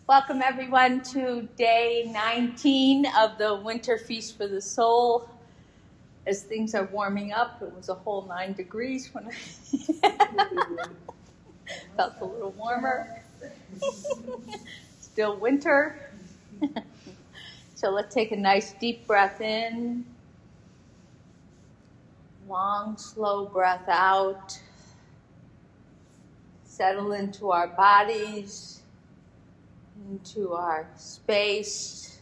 Welcome everyone to day 19 of the Winter Feast for the Soul. As things are warming up, it was a whole 9 degrees when I felt a little warmer. Still winter. So let's take a nice deep breath in. Long, slow breath out. Settle into our bodies, into our space,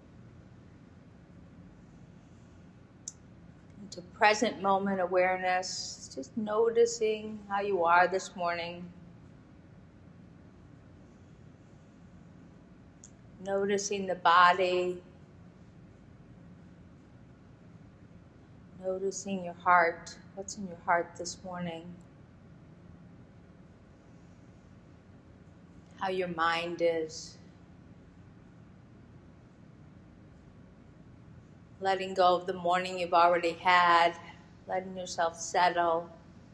into present moment awareness, just noticing how you are this morning. Noticing the body, noticing your heart, what's in your heart this morning. How your mind is. Letting go of the morning you've already had, letting yourself settle.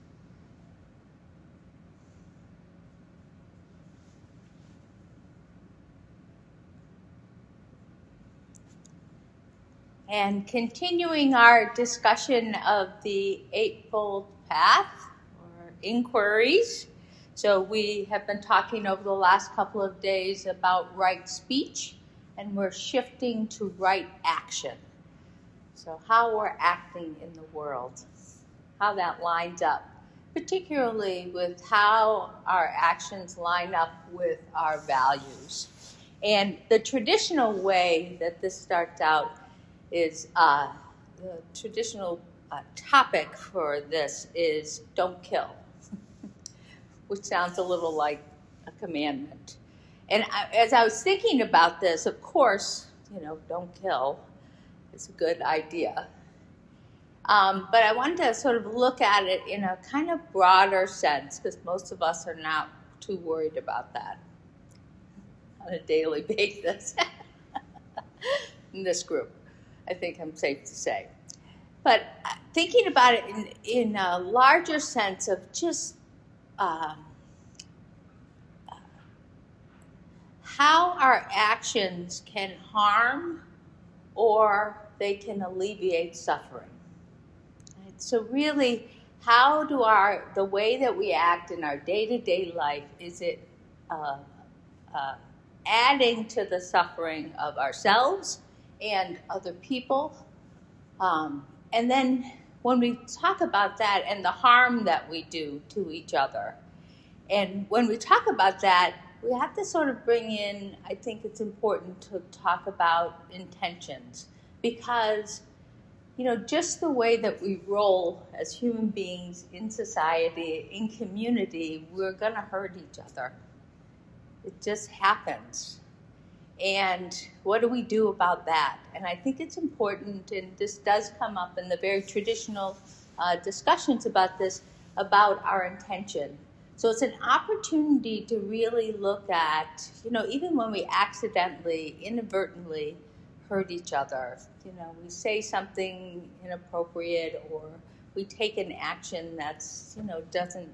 And continuing our discussion of the Eightfold Path, or inquiries. So we have been talking over the last couple of days about right speech, and we're shifting to right action. So how we're acting in the world, how that lines up, particularly with how our actions line up with our values. And the traditional way that this starts out is the traditional topic for this is don't kill. Which sounds a little like a commandment. And as I was thinking about this, of course, don't kill. It's a good idea. But I wanted to sort of look at it in a kind of broader sense, because most of us are not too worried about that on a daily basis in this group, I think I'm safe to say. But thinking about it in a larger sense of just how our actions can harm or they can alleviate suffering. Right? So really, how do the way that we act in our day-to-day life, is it adding to the suffering of ourselves and other people? And then when we talk about that and the harm that we do to each other, and when we talk about that, we have to sort of bring in, I think it's important to talk about intentions, because, just the way that we roll as human beings in society, in community, we're going to hurt each other. It just happens. And what do we do about that? And I think it's important, and this does come up in the very traditional discussions about this, about our intention. So it's an opportunity to really look at, even when we accidentally, inadvertently hurt each other, we say something inappropriate, or we take an action that's, doesn't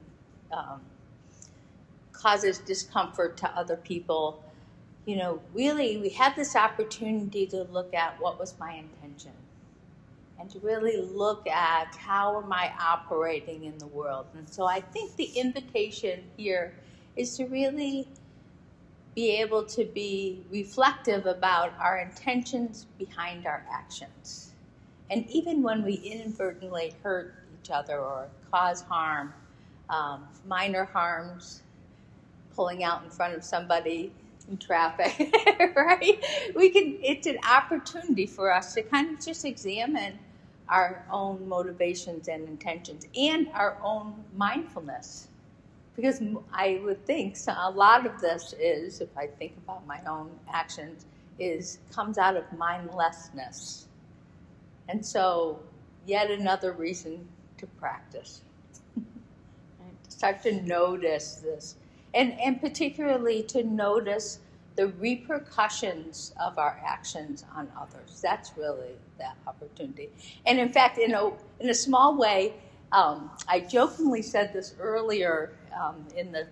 causes discomfort to other people. Really we have this opportunity to look at what was my intention, and to really look at how am I operating in the world. And so I think the invitation here is to really be able to be reflective about our intentions behind our actions. And even when we inadvertently hurt each other or cause harm, minor harms, pulling out in front of somebody in traffic, right? It's an opportunity for us to kind of just examine our own motivations and intentions and our own mindfulness. Because I would think a lot of this is, if I think about my own actions, comes out of mindlessness. And so yet another reason to practice. Right? To start to notice this. And particularly to notice the repercussions of our actions on others. That's really that opportunity. And in fact, in a small way, I jokingly said this earlier in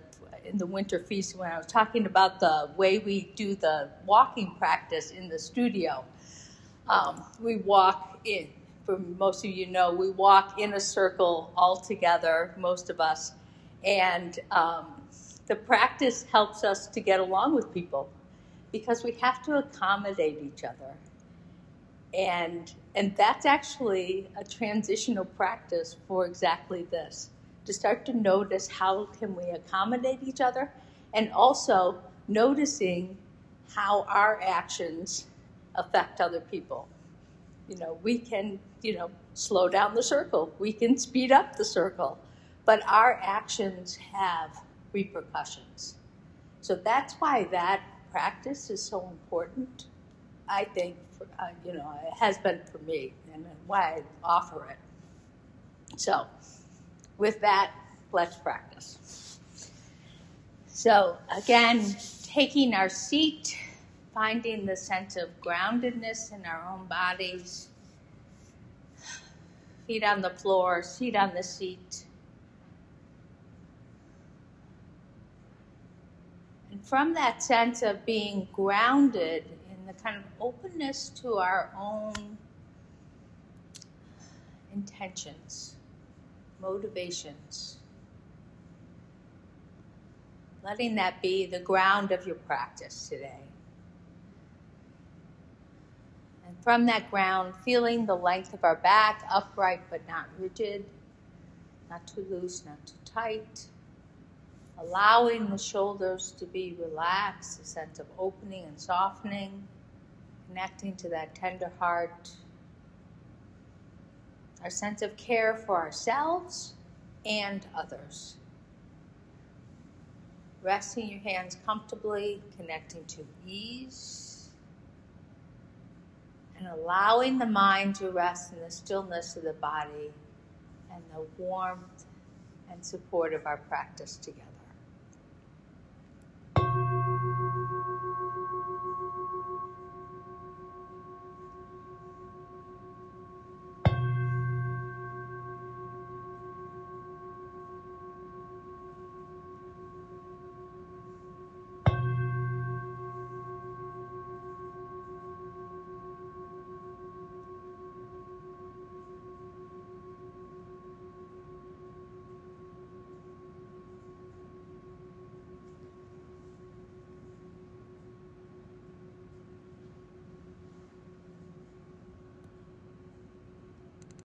in the winter feast when I was talking about the way we do the walking practice in the studio. We walk in, for most of you know, we walk in a circle all together, most of us, and the practice helps us to get along with people because we have to accommodate each other. And that's actually a transitional practice for exactly this, to start to notice how can we accommodate each other, and also noticing how our actions affect other people. We can, slow down the circle. We can speed up the circle. But our actions have repercussions. So that's why that practice is so important, I think, it has been for me, and why I offer it. So with that, let's practice. So again, taking our seat, finding the sense of groundedness in our own bodies, feet on the floor, seat on the seat. And from that sense of being grounded in the kind of openness to our own intentions, motivations, letting that be the ground of your practice today. And from that ground, feeling the length of our back, upright but not rigid, not too loose, not too tight. Allowing the shoulders to be relaxed, a sense of opening and softening, connecting to that tender heart. Our sense of care for ourselves and others. Resting your hands comfortably, connecting to ease, and allowing the mind to rest in the stillness of the body and the warmth and support of our practice together.